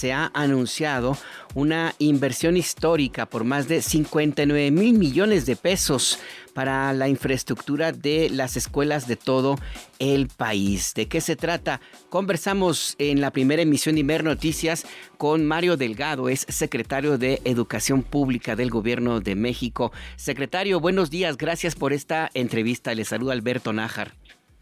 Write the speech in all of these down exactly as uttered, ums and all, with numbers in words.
se ha anunciado una inversión histórica por más de cincuenta y nueve mil millones de pesos para la infraestructura de las escuelas de todo el país. ¿De qué se trata? Conversamos en la primera emisión de Imer Noticias con Mario Delgado, es secretario de Educación Pública del Gobierno de México. Secretario, buenos días, gracias por esta entrevista. Le saluda Alberto Nájar.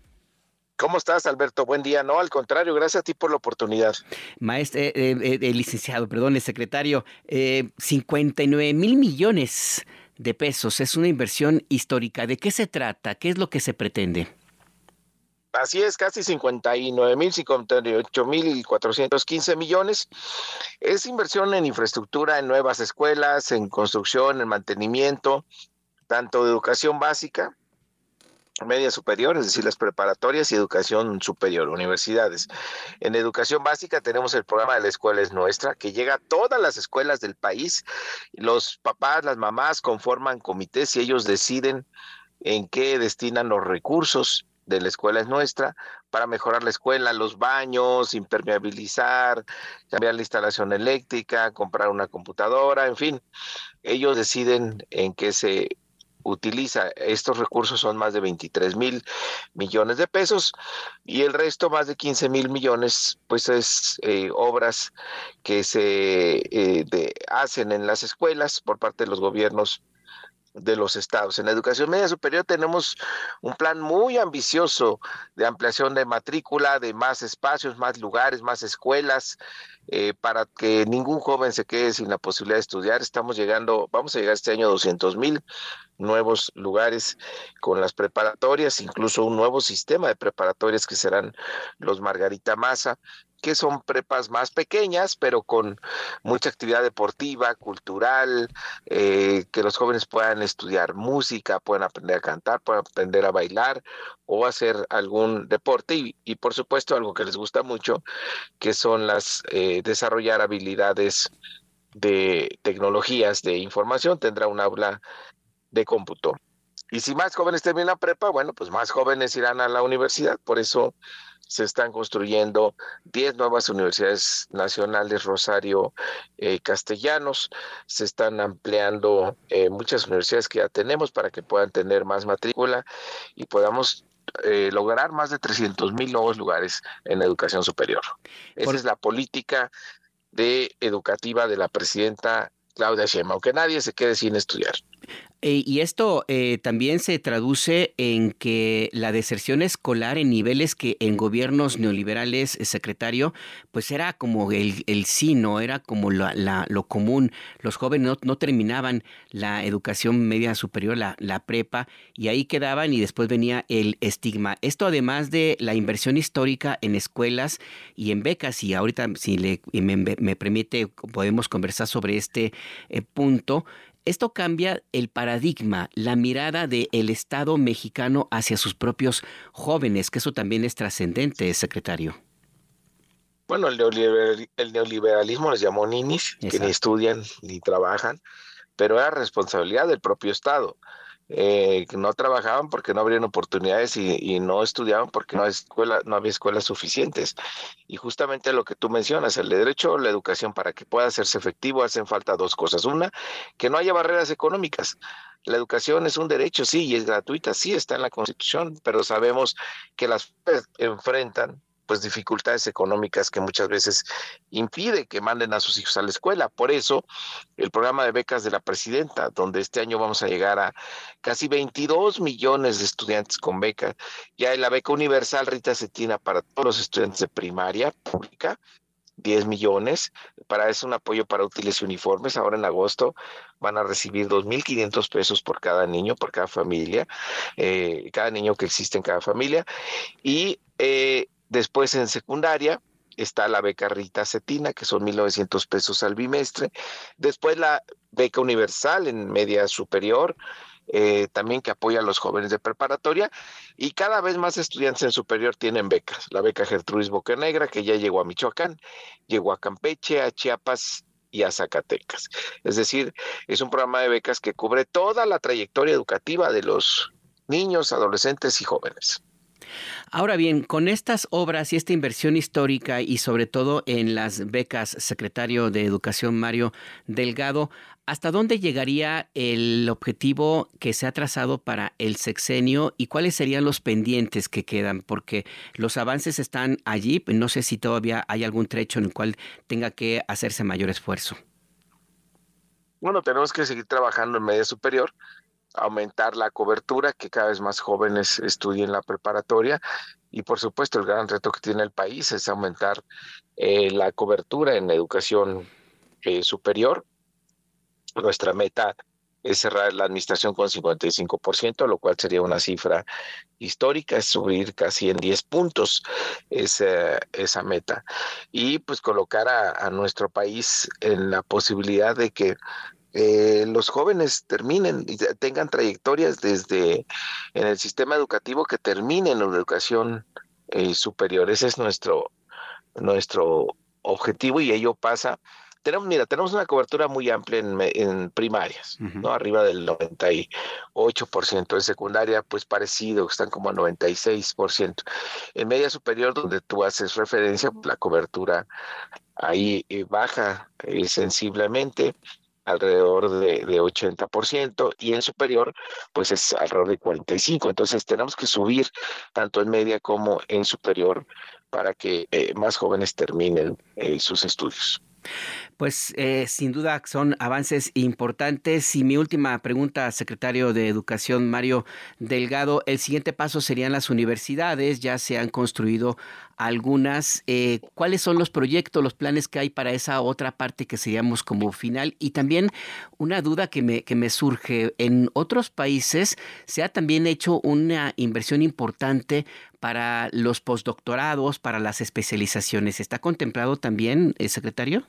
¿Cómo estás, Alberto? Buen día. No, al contrario, gracias a ti por la oportunidad. Maestro, eh, eh, eh, licenciado, perdón, el secretario, eh, cincuenta y nueve mil millones de pesos, es una inversión histórica. ¿De qué se trata? ¿Qué es lo que se pretende? Así es, casi cincuenta y nueve mil, cincuenta y ocho mil cuatrocientos quince millones. Es inversión en infraestructura, en nuevas escuelas, en construcción, en mantenimiento, tanto de educación básica, media superior, es decir, las preparatorias y educación superior, universidades. En educación básica tenemos el programa de La Escuela es Nuestra, que llega a todas las escuelas del país. Los papás, las mamás conforman comités y ellos deciden en qué destinan los recursos de La Escuela es Nuestra para mejorar la escuela, los baños, impermeabilizar, cambiar la instalación eléctrica, comprar una computadora, en fin, ellos deciden en qué se utiliza. Estos recursos son más de veintitrés mil millones de pesos y el resto, más de quince mil millones, pues es eh, obras que se eh, de, hacen en las escuelas por parte de los gobiernos de los estados. En la educación media superior tenemos un plan muy ambicioso de ampliación de matrícula, de más espacios, más lugares, más escuelas, eh, para que ningún joven se quede sin la posibilidad de estudiar. Estamos llegando, vamos a llegar este año a doscientos mil nuevos lugares con las preparatorias, incluso un nuevo sistema de preparatorias que serán los Margarita Maza, que son prepas más pequeñas, pero con mucha actividad deportiva, cultural, eh, que los jóvenes puedan estudiar música, puedan aprender a cantar, puedan aprender a bailar o hacer algún deporte y, y por supuesto algo que les gusta mucho, que son las eh, desarrollar habilidades de tecnologías de información. Tendrá un aula de cómputo. Y si más jóvenes terminan la prepa, bueno, pues más jóvenes irán a la universidad. Por eso se están construyendo diez nuevas universidades nacionales, Rosario, eh, Castellanos. Se están ampliando eh, muchas universidades que ya tenemos para que puedan tener más matrícula y podamos eh, lograr más de trescientos mil nuevos lugares en educación superior. Esa Por... es la política de educativa de la presidenta Claudia Sheinbaum, aunque nadie se quede sin estudiar. Eh, y esto eh, también se traduce en que la deserción escolar en niveles que en gobiernos neoliberales, eh, secretario, pues era como el, el sí, ¿no? Era como la, la, lo común. Los jóvenes no, no terminaban la educación media superior, la, la prepa, y ahí quedaban y después venía el estigma. Esto además de la inversión histórica en escuelas y en becas, y ahorita si le, me, me permite podemos conversar sobre este eh, punto. Esto cambia el paradigma, la mirada del Estado mexicano hacia sus propios jóvenes, que eso también es trascendente, secretario. Bueno, el, neoliberal, el neoliberalismo les llamó ninis, Exacto. Que ni estudian ni trabajan, pero era responsabilidad del propio Estado. Eh, que no trabajaban porque no habrían oportunidades y, y no estudiaban porque no, hay escuela, no había escuelas suficientes. Y justamente lo que tú mencionas, el derecho a la educación, para que pueda hacerse efectivo, hacen falta dos cosas. Una, que no haya barreras económicas. La educación es un derecho, sí, y es gratuita, sí, está en la Constitución, pero sabemos que las enfrentan pues dificultades económicas que muchas veces impide que manden a sus hijos a la escuela. Por eso, el programa de becas de la presidenta, donde este año vamos a llegar a casi veintidós millones de estudiantes con beca. Ya en la beca universal Rita Cetina para todos los estudiantes de primaria pública, diez millones, para eso un apoyo para útiles y uniformes. Ahora en agosto van a recibir dos mil quinientos pesos por cada niño, por cada familia, eh, cada niño que existe en cada familia. Y eh, después en secundaria está la beca Rita Cetina, que son mil novecientos pesos al bimestre. Después la beca universal en media superior, eh, también que apoya a los jóvenes de preparatoria. Y cada vez más estudiantes en superior tienen becas. La beca Gertrudis Bocanegra, que ya llegó a Michoacán, llegó a Campeche, a Chiapas y a Zacatecas. Es decir, es un programa de becas que cubre toda la trayectoria educativa de los niños, adolescentes y jóvenes. Ahora bien, con estas obras y esta inversión histórica y sobre todo en las becas, secretario de Educación Mario Delgado, ¿hasta dónde llegaría el objetivo que se ha trazado para el sexenio y cuáles serían los pendientes que quedan? Porque los avances están allí, no sé si todavía hay algún trecho en el cual tenga que hacerse mayor esfuerzo. Bueno, tenemos que seguir trabajando en media superior, aumentar la cobertura, que cada vez más jóvenes estudien la preparatoria y por supuesto el gran reto que tiene el país es aumentar eh, la cobertura en la educación eh, superior. Nuestra meta es cerrar la administración con cincuenta y cinco por ciento, lo cual sería una cifra histórica, es subir casi en diez puntos esa, esa meta. Y pues colocar a, a nuestro país en la posibilidad de que eh, los jóvenes terminen y tengan trayectorias desde en el sistema educativo que terminen la educación eh, superior. Ese es nuestro, nuestro objetivo y ello pasa. Tenemos, mira, tenemos una cobertura muy amplia en, en primarias, Ujú. ¿no? Arriba del noventa y ocho por ciento. En secundaria, pues parecido, están como a noventa y seis por ciento. En media superior, donde tú haces referencia, la cobertura ahí eh, baja eh, sensiblemente, alrededor de, de ochenta por ciento, y en superior, pues es alrededor de cuarenta y cinco por ciento. Entonces tenemos que subir tanto en media como en superior para que eh, más jóvenes terminen eh, sus estudios. Pues eh, sin duda son avances importantes. Y mi última pregunta, secretario de Educación Mario Delgado, el siguiente paso serían las universidades, ya se han construido algunas. Eh, ¿cuáles son los proyectos, los planes que hay para esa otra parte que seríamos como final? Y también una duda que me, que me surge, en otros países se ha también hecho una inversión importante para los postdoctorados, para las especializaciones. ¿Está contemplado también, eh, secretario?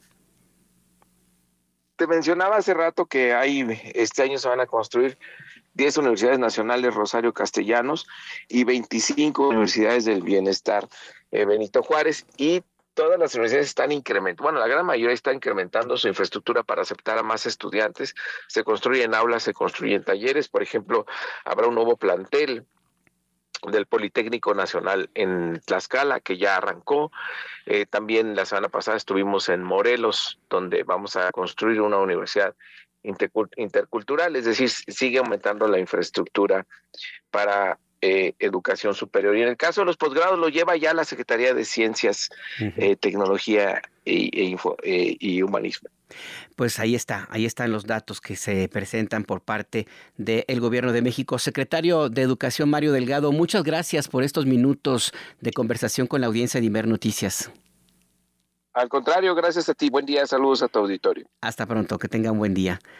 Te mencionaba hace rato que hay, este año se van a construir diez universidades nacionales Rosario Castellanos y veinticinco universidades del bienestar eh, Benito Juárez, y todas las universidades están incrementando, bueno, la gran mayoría está incrementando su infraestructura para aceptar a más estudiantes. Se construyen aulas, se construyen talleres. Por ejemplo, habrá un nuevo plantel del Politécnico Nacional en Tlaxcala, que ya arrancó. Eh, también la semana pasada estuvimos en Morelos, donde vamos a construir una universidad intercultural, es decir, sigue aumentando la infraestructura para eh, educación superior. Y en el caso de los posgrados lo lleva ya la Secretaría de Ciencias, Ujú. eh, Tecnología e, e Info, eh, y Humanismo. Pues ahí está, ahí están los datos que se presentan por parte del Gobierno de México. Secretario de Educación Mario Delgado, muchas gracias por estos minutos de conversación con la audiencia de Imer Noticias. Al contrario, gracias a ti. Buen día, saludos a tu auditorio. Hasta pronto, que tenga un buen día.